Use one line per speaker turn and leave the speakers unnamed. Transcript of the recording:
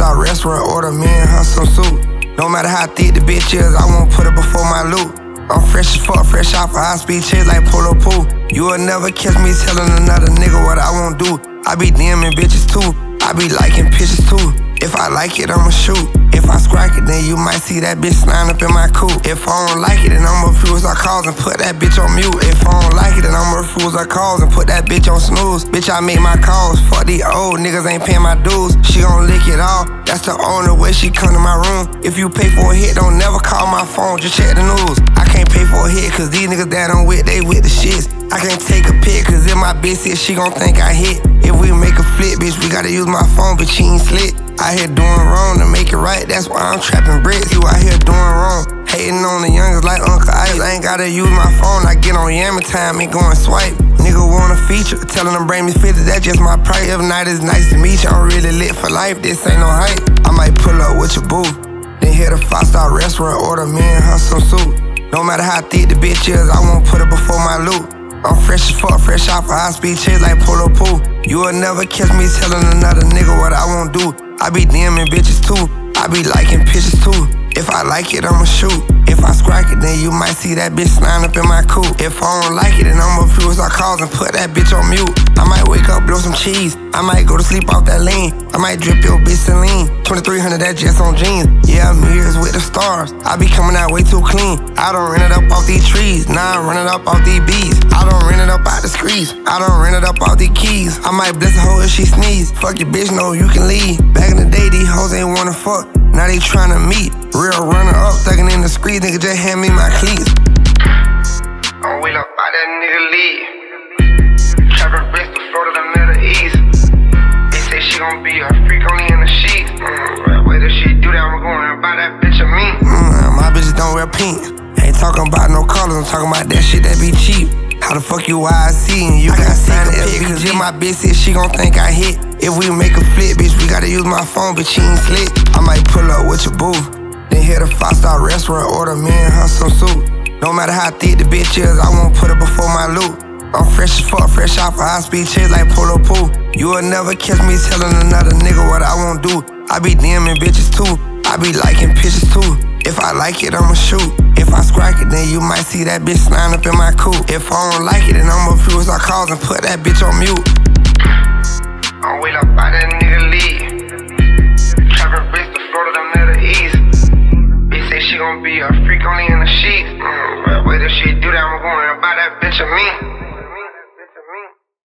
five-star restaurant, order me and her some soup. No matter how thick the bitch is, I won't put her before my loot. I'm fresh as fuck, fresh off a high-speed chase like Polo Pool. You will never catch me telling another nigga what I won't do. I be DMing bitches too, I be liking pictures too. If I like it, I'ma shoot. If I scrack it, then you might see that bitch slide up in my coupe. If I don't like it, then I'ma refuse her calls and put that bitch on mute. If I don't like it, then I'ma refuse her calls and put that bitch on snooze. Bitch, I make my calls. Fuck these old niggas ain't paying my dues. She gon' lick it all. That's the only way she come to my room. If you pay for a hit, don't never call my phone, just check the news. I can't pay for a hit, cause these niggas that I'm with, they with the shits. I can't take a pic, cause if my bitch hit, she gon' think I hit. If we make a flip, bitch, we gotta use my phone, but she ain't slick. I here doing wrong to make it right, that's why I'm trapping bricks. You out here doing wrong, hating on the youngers like Uncle Ice. I ain't gotta use my phone, I get on Yammer time and go and swipe. Nigga want a feature, telling them bring me 50, that's just my price. If night is nice to meet you, I'm really lit for life, this ain't no hype. I might pull up with your boo, then hit a five-star restaurant, order me and her some soup. No matter how thick the bitch is, I won't put her before my loot. I'm fresh as fuck, fresh off a high-speed chase like Polo Pool. You will never catch me telling another nigga what I won't do. I be DMing bitches too, I be liking pictures too. If I like it, I'ma shoot. If I scrack it, then you might see that bitch slide up in my coupe. If I don't like it, then I'ma refuse her calls and put that bitch on mute. I might wake up, blow some cheese. I might go to sleep off that lean. I might drip your bitch Celine. 2300, that just on jeans. Yeah, I'm mirrors with the stars. I be coming out way too clean. I don't rent it up off these trees. Nah, I run it up off these bees. I don't rent it up out the streets. I don't rent it up off these keys. I might bless a hoe if she sneeze. Fuck your bitch, no, you can leave. Back in the day, these hoes ain't wanna fuck. Now they tryna meet. Real runner up, thuggin' in the street, nigga just hand me my cleats. I'm wheel up by that nigga lead. Trappin' Bristol, Florida, the Middle East. They say she gon' be a freak only in the sheets. Wait till she do that, I'ma go and buy that bitch of me. My bitches don't wear pink. Ain't talking about no colors, I'm talking about that shit that be cheap. How the fuck you YC and you got signed it because if my bitch hit, she gon' think I hit. If we make a flip, bitch, we gotta use my phone, but she ain't slick. I might pull up with your boo, then hit a five-star restaurant, order me and her some soup. No matter how thick the bitch is, I won't put her before my loot. I'm fresh as fuck, fresh off a high-speed chase like Polo Pool. You will never catch me telling another nigga what I won't do. I be DMing bitches too, I be liking pictures too. If I like it, I'ma shoot. If I scrack it, then you might see that bitch slide up in my coupe. If I don't like it, then I'ma refuse her calls and put that bitch on mute. I'm wheel up by that nigga lead. Trappin' Bristol, Florida, the Middle East. Bitch say she gon' be a freak only in the sheets. Wait till she do that, I'ma go and buy that bitch of me.